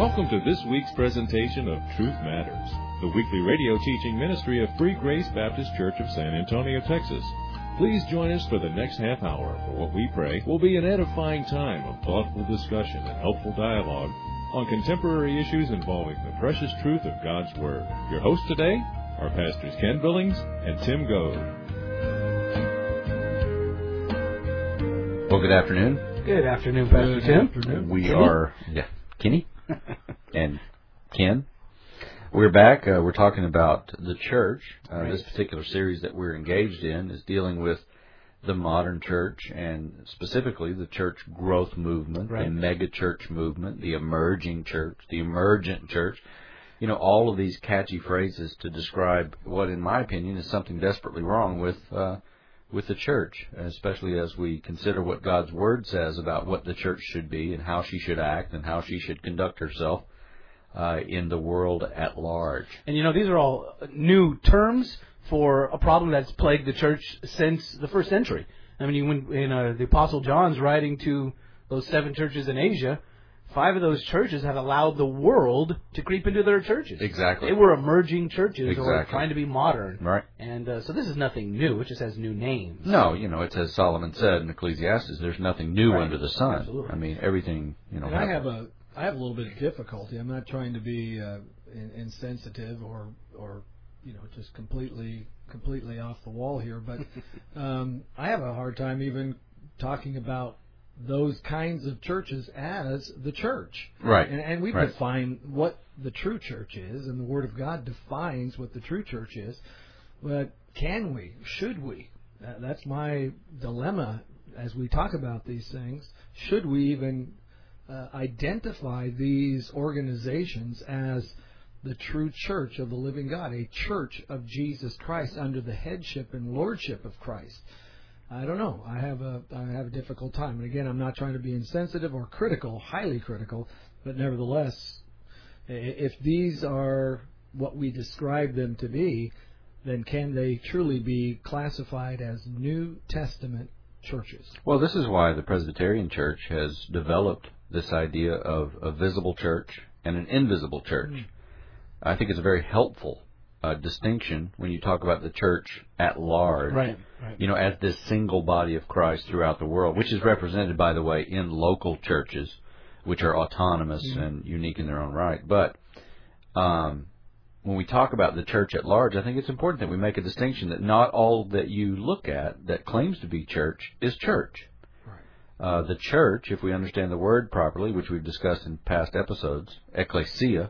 Welcome to this week's presentation of Truth Matters, the weekly radio teaching ministry of Free Grace Baptist Church of San Antonio, Texas. Please join us for the next half hour for what we pray will be an edifying time of thoughtful discussion and helpful dialogue on contemporary issues involving the precious truth of God's Word. Your hosts today are Pastors Ken Billings and Tim Goad. Well, good afternoon. Good afternoon, Pastor Tim. Afternoon. We are, Kenny and Ken. We're back. We're talking about the church. Right. This particular series that we're engaged in is dealing with the modern church and specifically the church growth movement, right. The mega church movement, the emerging church, the emergent church. You know, all of these catchy phrases to describe what, in my opinion, is something desperately wrong with the church, especially as we consider what God's Word says about what the church should be and how she should act and how she should conduct herself in the world at large. And, you know, these are all new terms for a problem that's plagued the church since the first century. I mean, when the Apostle John's writing to those 7 churches in Asia, 5 of those churches have allowed the world to creep into their churches. Exactly. They were emerging churches exactly. or trying to be modern. Right. And so this is nothing new. It just has new names. No, you know, it's as Solomon said in Ecclesiastes, there's nothing new right. under the sun. Absolutely. I mean, everything, you know. And I have a little bit of difficulty. I'm not trying to be insensitive or you know, just completely off the wall here, but I have a hard time even talking about those kinds of churches as the church. Right. And we right. define what the true church is, and the Word of God defines what the true church is. But can we? Should we? That's my dilemma as we talk about these things. Should we even identify these organizations as the true church of the living God, a church of Jesus Christ under the headship and lordship of Christ? I don't know. I have a difficult time. And again, I'm not trying to be insensitive or critical, highly critical, but nevertheless, if these are what we describe them to be, then can they truly be classified as New Testament churches? Well, this is why the Presbyterian Church has developed this idea of a visible church and an invisible church. I think it's a very helpful distinction when you talk about the church at large, right. You know, as this single body of Christ throughout the world, which is represented, by the way, in local churches, which are autonomous and unique in their own right. But when we talk about the church at large, I think it's important that we make a distinction that not all that you look at that claims to be church is church. Right. The church, if we understand the word properly, which we've discussed in past episodes, ecclesia,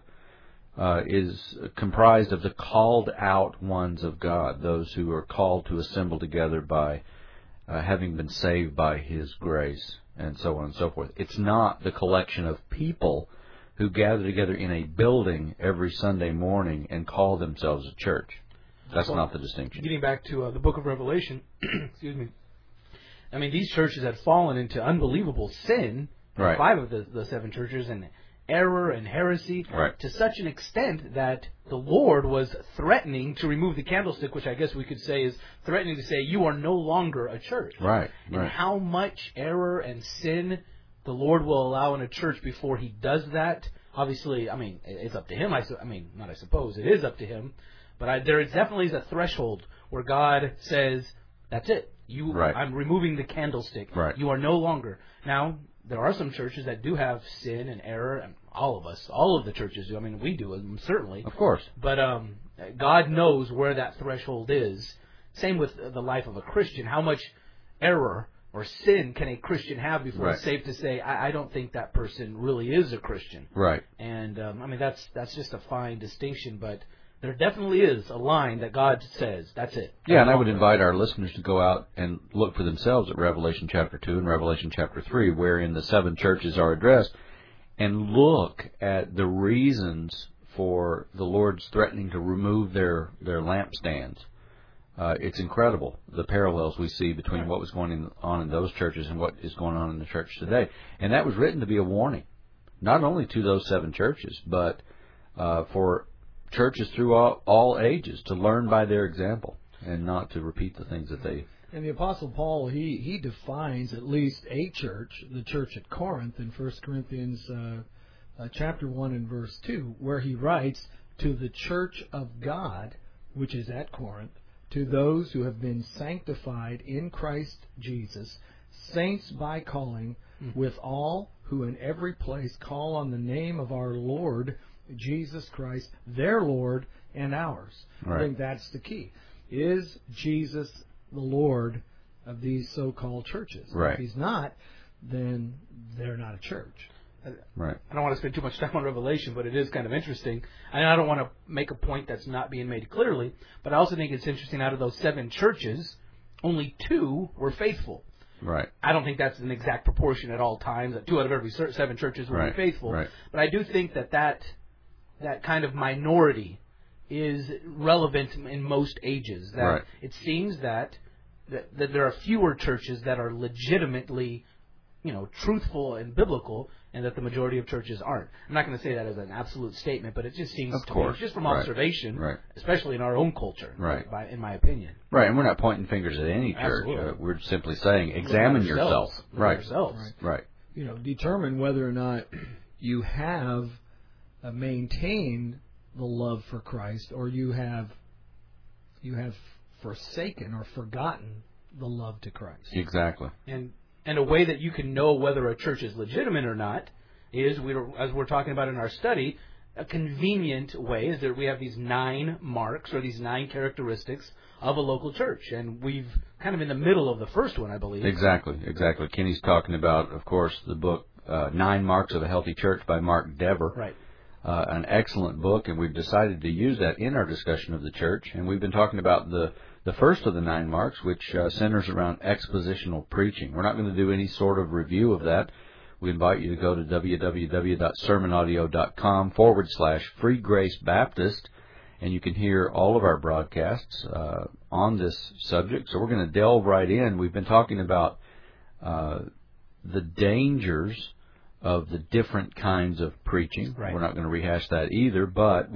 is comprised of the called out ones of God, those who are called to assemble together by having been saved by His grace, and so on and so forth. It's not the collection of people who gather together in a building every Sunday morning and call themselves a church. That's not the distinction. Getting back to the book of Revelation, excuse me, I mean, these churches had fallen into unbelievable sin, right. 5 of the 7 churches, and error and heresy, right. to such an extent that the Lord was threatening to remove the candlestick, which I guess we could say is threatening to say, you are no longer a church. Right. And right. how much error and sin the Lord will allow in a church before He does that, obviously, I mean, it's up to Him. It is up to Him. But there definitely is a threshold where God says, that's it. Right. I'm removing the candlestick. Right. You are no longer. Now, there are some churches that do have sin and error, and all of the churches do. I mean, we do, certainly. Of course. But God knows where that threshold is. Same with the life of a Christian. How much error or sin can a Christian have before right. it's safe to say, I don't think that person really is a Christian? Right. And, I mean, that's just a fine distinction, but there definitely is a line that God says, that's it. Yeah, and I would invite our listeners to go out and look for themselves at Revelation chapter 2 and Revelation chapter 3, wherein the 7 churches are addressed, and look at the reasons for the Lord's threatening to remove their lampstands. It's incredible, the parallels we see between what was going on in those churches and what is going on in the church today. And that was written to be a warning, not only to those 7 churches, but for churches through all ages to learn by their example and not to repeat the things that they... And the Apostle Paul, he defines at least a church, the church at Corinth in 1 Corinthians chapter 1 and verse 2, where he writes, "To the church of God, which is at Corinth, to those who have been sanctified in Christ Jesus, saints by calling, with all who in every place call on the name of our Lord Jesus Christ, their Lord and ours." Right. I think that's the key. Is Jesus the Lord of these so-called churches? Right. If he's not, then they're not a church. Right. I don't want to spend too much time on Revelation, but it is kind of interesting. And I don't want to make a point that's not being made clearly, but I also think it's interesting out of those 7 churches, only 2 were faithful. Right. I don't think that's an exact proportion at all times, that 2 out of every 7 churches will be faithful. Right. But I do think that kind of minority is relevant in most ages. That it seems that there are fewer churches that are legitimately, truthful and biblical, and that the majority of churches aren't. I'm not going to say that as an absolute statement, but it just seems to me, just from observation, especially in our own culture, in my opinion. Right, and we're not pointing fingers at any church. We're simply saying, examine yourself. Right. Determine whether or not you have maintained the love for Christ, or you have forsaken or forgotten the love to Christ. Exactly. And a way that you can know whether a church is legitimate or not is, as we're talking about in our study, a convenient way is that we have these 9 marks or these 9 characteristics of a local church. And we've kind of in the middle of the first one, I believe. Exactly. Kenny's talking about, of course, the book 9 Marks of a Healthy Church by Mark Dever. Right. An excellent book, and we've decided to use that in our discussion of the church. And we've been talking about the first of the 9 marks, which centers around expositional preaching. We're not going to do any sort of review of that. We invite you to go to www.sermonaudio.com/Free Grace Baptist, and you can hear all of our broadcasts on this subject. So we're going to delve right in. We've been talking about the dangers of the different kinds of preaching. Right. We're not going to rehash that either, but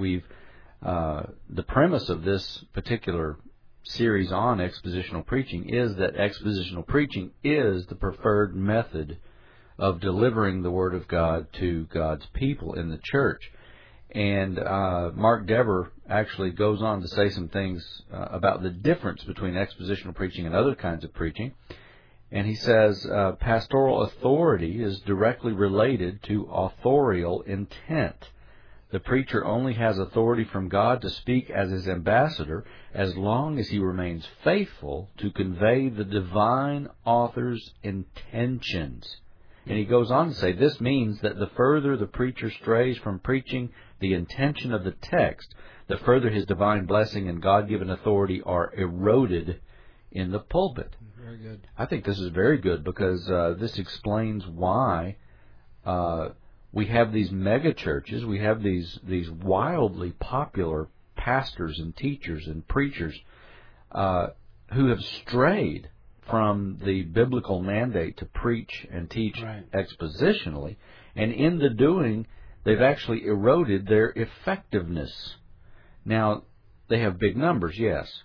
the premise of this particular series on expositional preaching is that expositional preaching is the preferred method of delivering the Word of God to God's people in the church. And Mark Dever actually goes on to say some things about the difference between expositional preaching and other kinds of preaching. And he says pastoral authority is directly related to authorial intent. The preacher only has authority from God to speak as his ambassador as long as he remains faithful to convey the divine author's intentions. And he goes on to say this means that the further the preacher strays from preaching the intention of the text, the further his divine blessing and God-given authority are eroded in the pulpit. Very good. I think this is very good because this explains why we have these mega churches, we have these wildly popular pastors and teachers and preachers who have strayed from the biblical mandate to preach and teach expositionally, and in the doing, they've actually eroded their effectiveness. Now, they have big numbers, yes,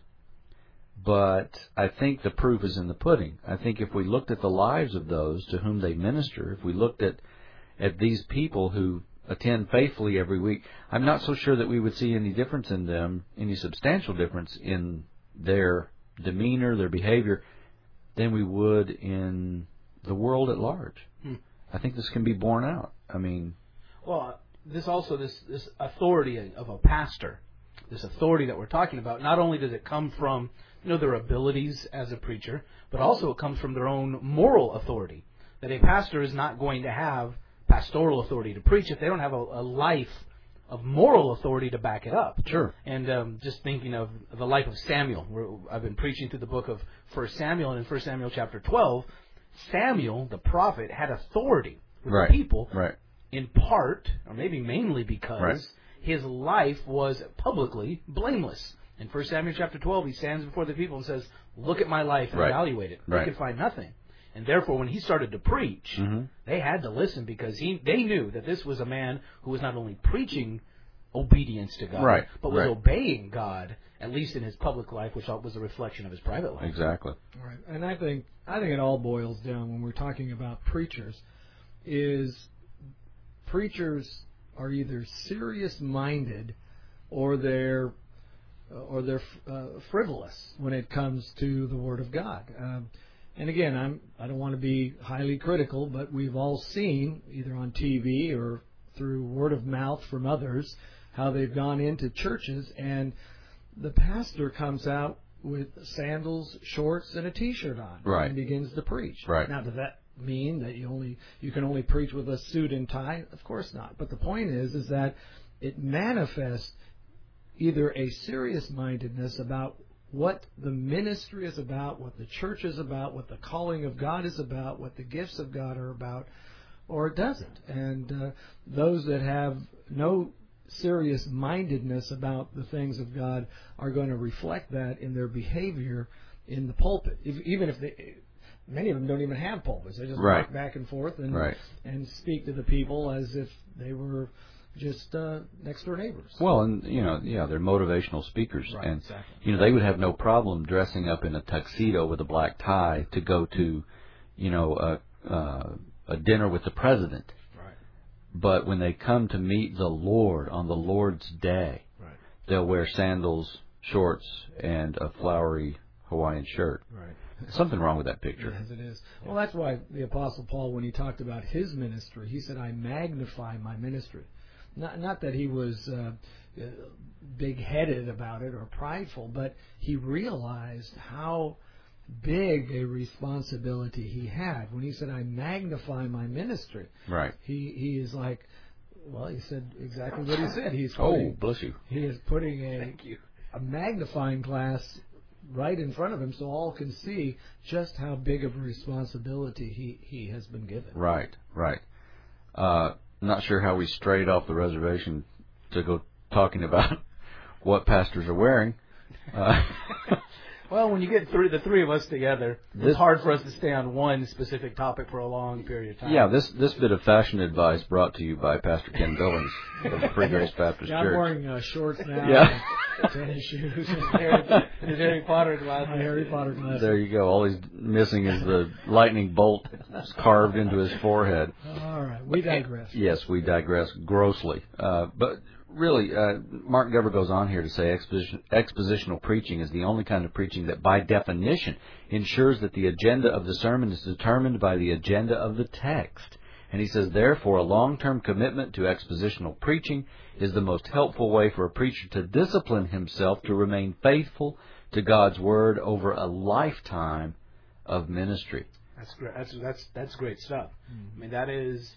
but I think the proof is in the pudding. I think if we looked at the lives of those to whom they minister, if we looked at these people who attend faithfully every week, I'm not so sure that we would see any difference in them, any substantial difference in their demeanor, their behavior, than we would in the world at large. I think this can be borne out. I mean... Well, this authority of a pastor, this authority that we're talking about, not only does it come from their abilities as a preacher, but also it comes from their own moral authority. That a pastor is not going to have pastoral authority to preach if they don't have a life of moral authority to back it up. Sure. And just thinking of the life of Samuel, I've been preaching through the book of 1 Samuel, and in 1 Samuel chapter 12, Samuel, the prophet, had authority with the people, in part, or maybe mainly because his life was publicly blameless. In 1 Samuel chapter 12, he stands before the people and says, "Look at my life and evaluate it." They could find nothing. And therefore, when he started to preach, they had to listen because they knew that this was a man who was not only preaching obedience to God, but was obeying God, at least in his public life, which was a reflection of his private life. Exactly. Right. And I think it all boils down, when we're talking about preachers, is preachers are either serious-minded or they're frivolous when it comes to the Word of God. And again, I don't want to be highly critical, but we've all seen, either on TV or through word of mouth from others, how they've gone into churches and the pastor comes out with sandals, shorts, and a T-shirt on, right, and begins to preach. Right. Now, does that mean that you can only preach with a suit and tie? Of course not. But the point is that it manifests either a serious-mindedness about what the ministry is about, what the church is about, what the calling of God is about, what the gifts of God are about, or it doesn't. And those that have no serious-mindedness about the things of God are going to reflect that in their behavior in the pulpit. Even if many of them don't even have pulpits. They just walk back and forth and speak to the people as if they were just next-door neighbors. Well, and, they're motivational speakers. Right, and, exactly. They would have no problem dressing up in a tuxedo with a black tie to go to, a dinner with the president. Right. But when they come to meet the Lord on the Lord's day, they'll wear sandals, shorts, and a flowery Hawaiian shirt. Right. Something wrong with that picture. Yes, it is. Well, that's why the Apostle Paul, when he talked about his ministry, he said, I magnify my ministry. Not that he was big-headed about it or prideful, but he realized how big a responsibility he had. When he said, I magnify my ministry, right? He is like, well, he said exactly what he said. He's bless you. He is putting a magnifying glass right in front of him so all can see just how big of a responsibility he has been given. Right. Not sure how we strayed off the reservation to go talking about what pastors are wearing. Well, when you get the three of us together, it's hard for us to stay on one specific topic for a long period of time. Yeah, this bit of fashion advice brought to you by Pastor Ken Billings of the Free Grace Baptist Church. I'm wearing shorts now. Yeah. Tennis shoes. His Harry Potter glasses. My Harry Potter glasses. There you go. All he's missing is the lightning bolt carved into his forehead. All right, we digress. Yes, we digress grossly. But really, Mark Dever goes on here to say expositional preaching is the only kind of preaching that, by definition, ensures that the agenda of the sermon is determined by the agenda of the text. And he says, therefore, a long-term commitment to expositional preaching is the most helpful way for a preacher to discipline himself to remain faithful to God's Word over a lifetime of ministry. That's great. That's great stuff. I mean, that is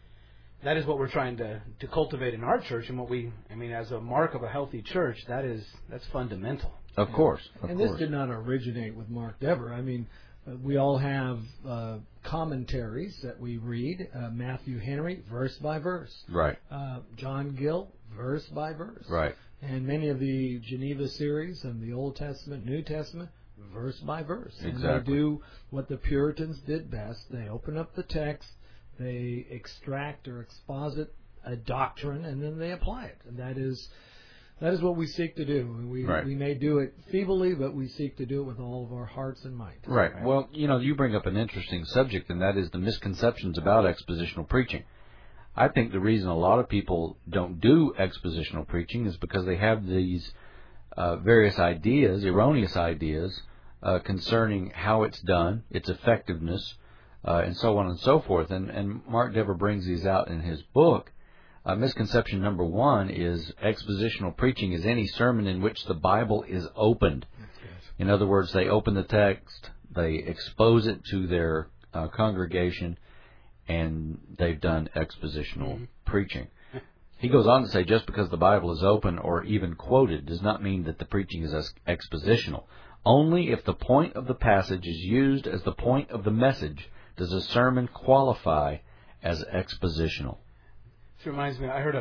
what we're trying to cultivate in our church, and as a mark of a healthy church, that's fundamental. Of course. This did not originate with Mark Dever. I mean, we all have commentaries that we read. Matthew Henry, verse by verse. Right. John Gill, verse by verse. Right. And many of the Geneva series and the Old Testament, New Testament, verse by verse. Exactly. And they do what the Puritans did best. They open up the text, they extract or exposit a doctrine, and then they apply it. And that is what we seek to do. We may do it feebly, but we seek to do it with all of our hearts and minds. Right. Well, you bring up an interesting subject, and that is the misconceptions about expositional preaching. I think the reason a lot of people don't do expositional preaching is because they have these various ideas, erroneous ideas, concerning how it's done, its effectiveness, and so on and so forth. And Mark Dever brings these out in his book. Misconception number one is expositional preaching is any sermon in which the Bible is opened. In other words, they open the text, they expose it to their congregation, and they've done expositional preaching. He goes on to say, just because the Bible is open or even quoted does not mean that the preaching is expositional. Only if the point of the passage is used as the point of the message does a sermon qualify as expositional. This reminds me, I heard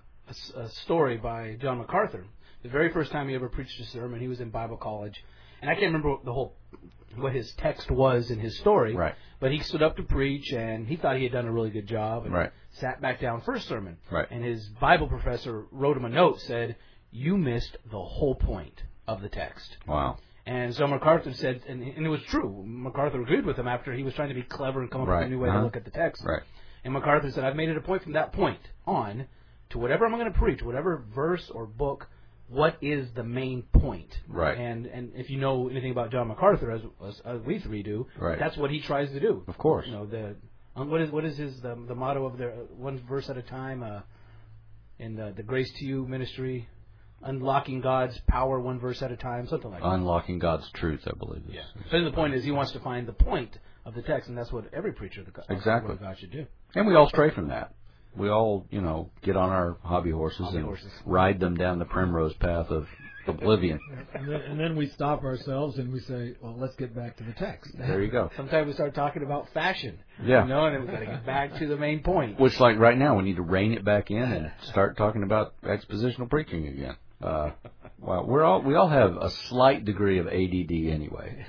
a story by John MacArthur. The very first time he ever preached a sermon, he was in Bible college. And I can't remember what his text was in his story. Right. But he stood up to preach, and he thought he had done a really good job. And sat back down first sermon. Right. And his Bible professor wrote him a note, said, "You missed the whole point of the text." Wow. And so MacArthur said, and it was true, MacArthur agreed with him after he was trying to be clever and come up with a new way to look at the text. Right. And MacArthur said, I've made it a point from that point on to whatever I'm going to preach, whatever verse or book, what is the main point? Right. And if you know anything about John MacArthur, as we three do, right. that's what he tries to do. Of course. You know, what is his the motto of the one verse at a time in the Grace to You ministry, unlocking God's power one verse at a time, something like that. Unlocking God's truth, I believe. Yeah. But the point is, he wants to find the point of the text, and that's what every preacher of the exactly. God should do. And we all stray from that. We all, get on our hobby horses and ride them down the primrose path of oblivion. And then we stop ourselves and we say, well, let's get back to the text. There you go. Sometimes we start talking about fashion. Yeah. And then we've got to get back to the main point. Which, like right now, we need to rein it back in and start talking about expositional preaching again. Well, we all have a slight degree of ADD anyway.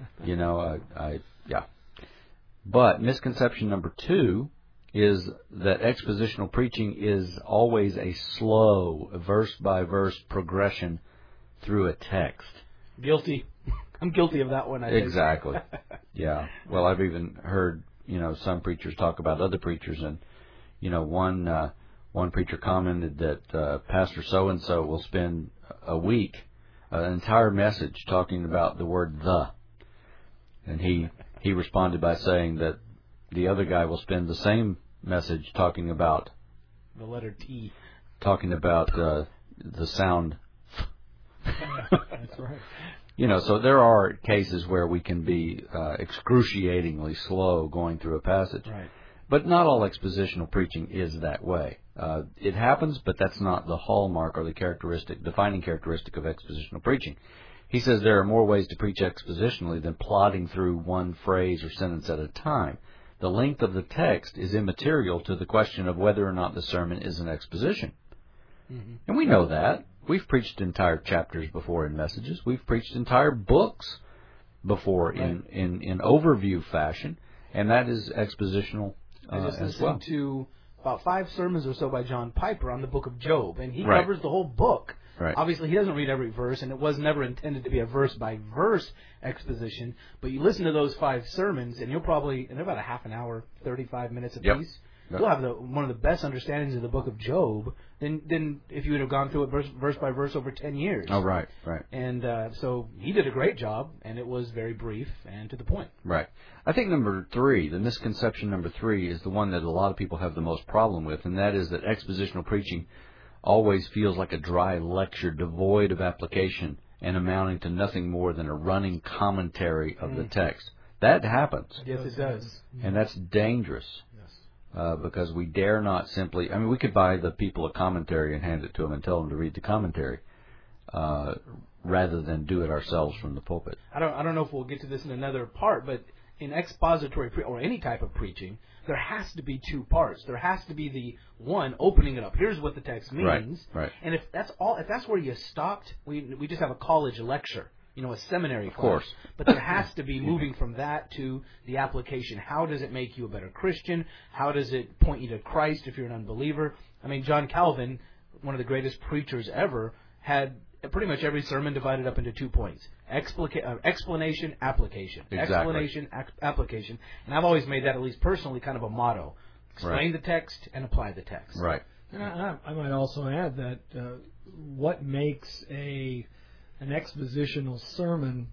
Yeah. But misconception number 2 is that expositional preaching is always a slow, verse-by-verse progression through a text. Guilty. I'm guilty of that one, I think. Exactly. Yeah. Well, I've even heard, some preachers talk about other preachers, and, one preacher commented that Pastor so-and-so will spend a week, an entire message, talking about the word the. And he responded by saying that the other guy will spend the same message talking about the letter T, talking about the sound. That's right. So there are cases where we can be excruciatingly slow going through a passage. Right. But not all expositional preaching is that way. It happens, but that's not the hallmark or the defining characteristic of expositional preaching. He says there are more ways to preach expositionally than plodding through one phrase or sentence at a time. The length of the text is immaterial to the question of whether or not the sermon is an exposition. Mm-hmm. And we know that. We've preached entire chapters before in messages. We've preached entire books before in overview fashion, and that is expositional I just as well. listened to about 5 sermons or so by John Piper on the book of Job, and he covers the whole book. Right. Obviously, he doesn't read every verse, and it was never intended to be a verse-by-verse exposition. But you listen to those 5 sermons, and they're about a half an hour, 35 minutes apiece. Yep. You'll have one of the best understandings of the book of Job than if you would have gone through it verse by verse over 10 years. Oh, right. And so he did a great job, and it was very brief and to the point. Right. I think number 3, the misconception number 3, is the one that a lot of people have the most problem with, and that is that expositional preaching always feels like a dry lecture devoid of application and amounting to nothing more than a running commentary of the text. That happens. Yes, it does. And that's dangerous. Because we dare not simply... we could buy the people a commentary and hand it to them and tell them to read the commentary rather than do it ourselves from the pulpit. I don't know if we'll get to this in another part, but in expository or any type of preaching, there has to be 2 parts. There has to be the one opening it up. Here's what the text means. Right. And if that's where you stopped, we just have a college lecture. A seminary class. Of course. But there has to be moving from that to the application. How does it make you a better Christian? How does it point you to Christ if you're an unbeliever? John Calvin, one of the greatest preachers ever, had pretty much every sermon divided up into 2 points. Explanation, application. Exactly. Explanation, application. And I've always made that, at least personally, kind of a motto. Explain the text and apply the text. Right. And I might also add that what makes an expositional sermon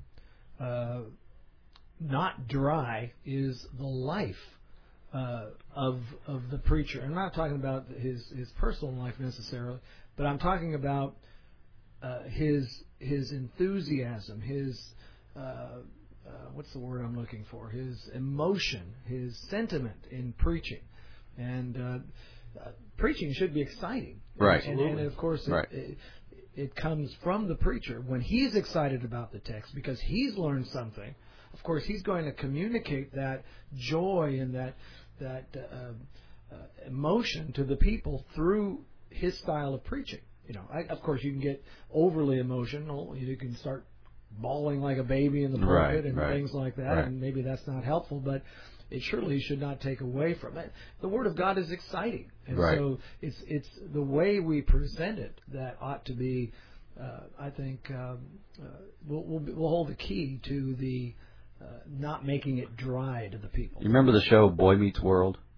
not dry is the life of the preacher. I'm not talking about his personal life necessarily, but I'm talking about his enthusiasm, his what's the word I'm looking for? His emotion, his sentiment in preaching, and preaching should be exciting, right? And of course, it comes from the preacher when he's excited about the text because he's learned something. Of course, he's going to communicate that joy and that emotion to the people through his style of preaching. Of course, you can get overly emotional. You can start bawling like a baby in the pulpit and things like that, and maybe that's not helpful, but it surely should not take away from it. The Word of God is exciting, and so it's the way we present it that ought to be. I think we'll hold the key to the not making it dry to the people. You remember the show Boy Meets World?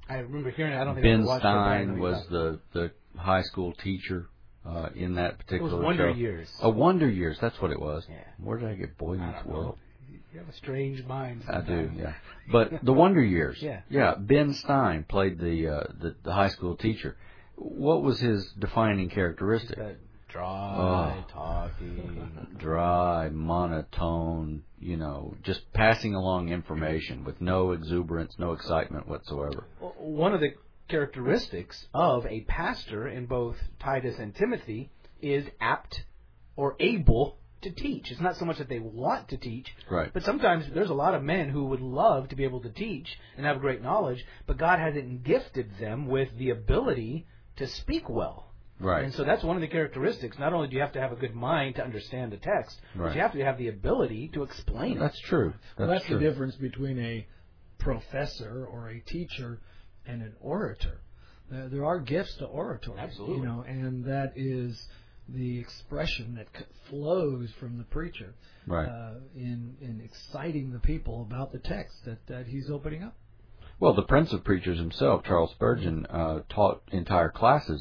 I remember hearing it. I don't think Ben I watched it, but I Stein know was the high school teacher in that It particular was Wonder show. Years. Oh, Wonder Years. That's what it was. Yeah. Where did I get Boy I Meets don't know. World? You have a strange mind. I do, sometimes. yeah. But the Wonder Years. Yeah. Yeah. Ben Stein played the high school teacher. What was his defining characteristic? That dry talking. Dry, monotone, just passing along information with no exuberance, no excitement whatsoever. One of the characteristics of a pastor in both Titus and Timothy is apt or able to teach. It's not so much that they want to teach, right? But sometimes there's a lot of men who would love to be able to teach and have great knowledge, but God hasn't gifted them with the ability to speak well. Right. And so that's one of the characteristics. Not only do you have to have a good mind to understand the text, but you have to have the ability to explain it. That's true. That's the difference between a professor or a teacher and an orator. There are gifts to oratory. Absolutely. And that is the expression that flows from the preacher, right? In exciting the people about the text that he's opening up. Well, the Prince of Preachers himself, Charles Spurgeon, taught entire classes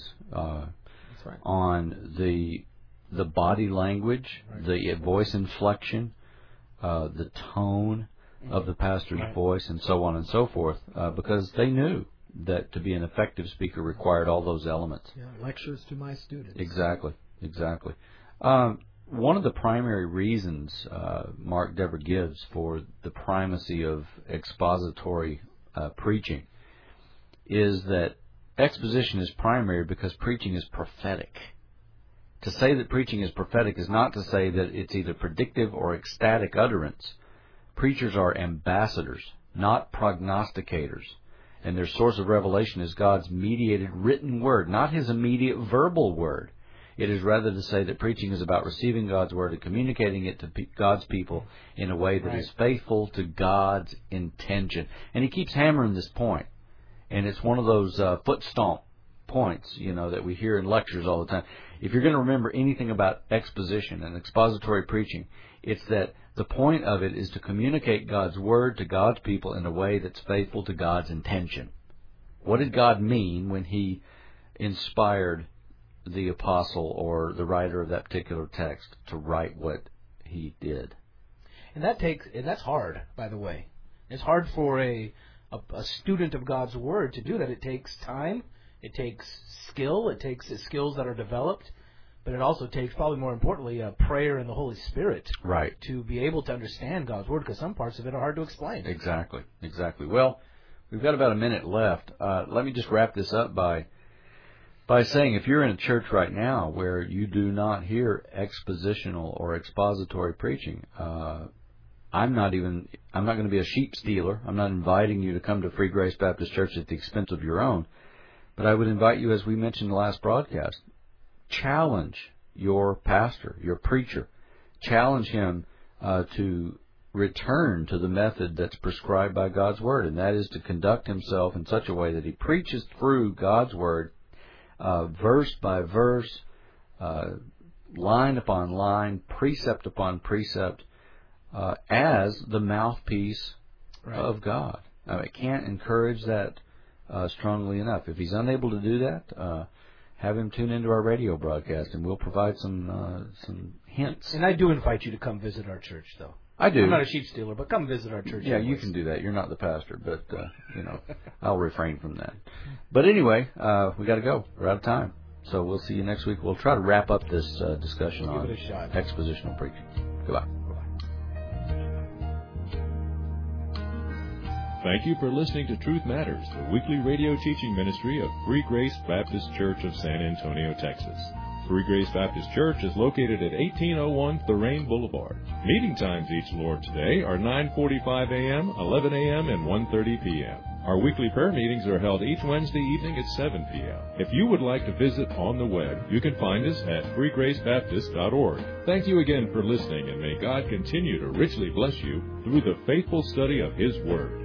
on the body language, the voice inflection, the tone of the pastor's voice, and so on and so forth, because they knew that to be an effective speaker required all those elements. Yeah, lectures to my students. Exactly. One of the primary reasons Mark Dever gives for the primacy of expository preaching is that exposition is primary because preaching is prophetic. To say that preaching is prophetic is not to say that it's either predictive or ecstatic utterance. Preachers are ambassadors, not prognosticators. And their source of revelation is God's mediated written word, not his immediate verbal word. It is rather to say that preaching is about receiving God's word and communicating it to God's people in a way that is faithful to God's intention. And he keeps hammering this point. And it's one of those foot stomp points, that we hear in lectures all the time. If you're going to remember anything about exposition and expository preaching, it's that the point of it is to communicate God's word to God's people in a way that's faithful to God's intention. What did God mean when he inspired the apostle or the writer of that particular text to write what he did? And that's hard, by the way. It's hard for a student of God's word to do that. It takes time, it takes skill, it takes skills that are developed, but it also takes, probably more importantly, prayer and the Holy Spirit, right, to be able to understand God's word, because some parts of it are hard to explain. Exactly. Well, we've got about a minute left. Let me just wrap this up by saying, if you're in a church right now where you do not hear expositional or expository preaching, I'm not going to be a sheep stealer. I'm not inviting you to come to Free Grace Baptist Church at the expense of your own. But I would invite you, as we mentioned in the last broadcast, challenge your pastor, your preacher. Challenge him to return to the method that's prescribed by God's Word, and that is to conduct himself in such a way that he preaches through God's Word, verse by verse, line upon line, precept upon precept, as the mouthpiece of God. I can't encourage that strongly enough. If he's unable to do that, have him tune into our radio broadcast, and we'll provide some hints. And I do invite you to come visit our church, though. I do. I'm not a sheep stealer, but come visit our church. Yeah, you can do that. You're not the pastor, but I'll refrain from that. But anyway, we got to go. We're out of time. So we'll see you next week. We'll try to wrap up this discussion on expositional preaching. Goodbye. Thank you for listening to Truth Matters, the weekly radio teaching ministry of Free Grace Baptist Church of San Antonio, Texas. Free Grace Baptist Church is located at 1801 Thorane Boulevard. Meeting times each Lord's Day are 9:45 a.m., 11 a.m., and 1:30 p.m. Our weekly prayer meetings are held each Wednesday evening at 7 p.m. If you would like to visit on the web, you can find us at freegracebaptist.org. Thank you again for listening, and may God continue to richly bless you through the faithful study of His Word.